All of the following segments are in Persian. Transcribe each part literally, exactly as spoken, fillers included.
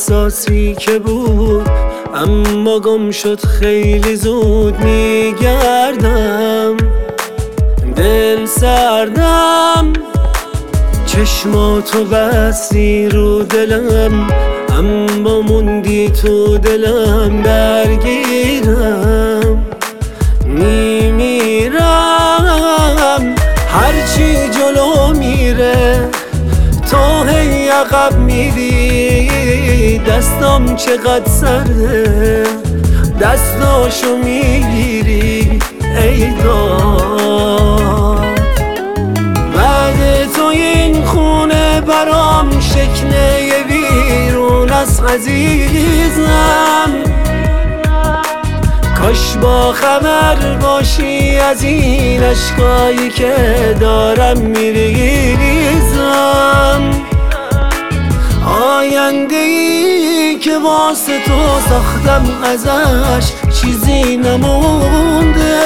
احساسی که بود، اما گم شد خیلی زود. میگردم دل سردم، چشماتو بستی رو دلم، اما موندی تو دلم. درگیرم میمیرم، هرچی جلو میره تو هی عقب میری. دستام چقدر سرده دستاشو میگیری ای داد. بعد تو این خونه برام شکنه ویرون است عزیزم. کاش با خبر باشی از این عشقایی که دارم میریزم. آینده ای که واسه تو ساختم ازش چیزی نمونده.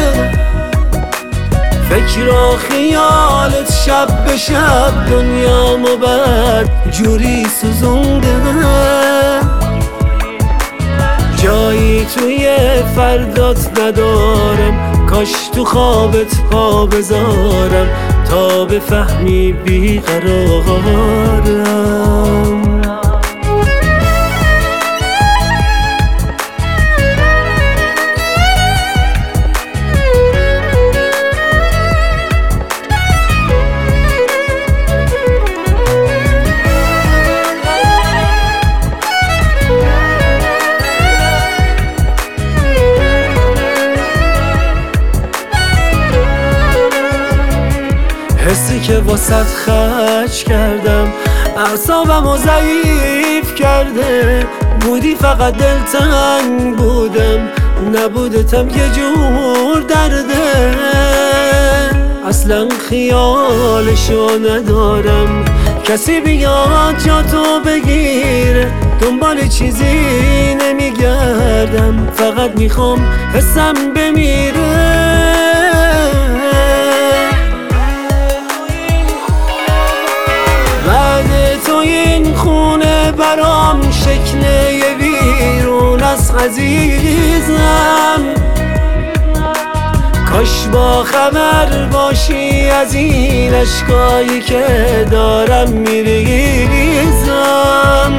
فکر و خیالت شب به شب دنیامو بد جوری سوزونده. جایی توی فردات ندارم، کاش تو خوابت پا بذارم تا بفهمی بیقرارم. حسی که واسط خرج کردم اعصابمو ضعیف کرده. بودی فقط دلتنگ بودم، نبودتم یه جور درده. اصلا خیالشو ندارم کسی بیاد جا تو بگیره. دنبال چیزی نمیگردم، فقط میخوام حسم بمیره. این خونه برام شکنه ویرون است عزیزم. کاش با خبر باشی از این عشقایی که دارم میریزم.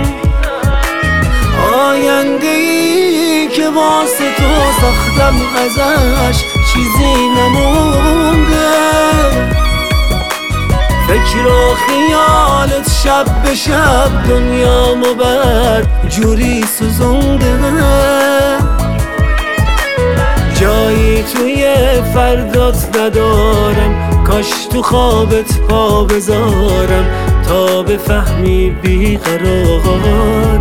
آینده ای که واسه تو ساختم ازش چیزی نمونده. فکر و خیالت شب به شب دنیامو بد جوری سوزونده. جایی توی فردات ندارم، کاش تو خوابت پا بذارم تا بفهمی بیقرارم.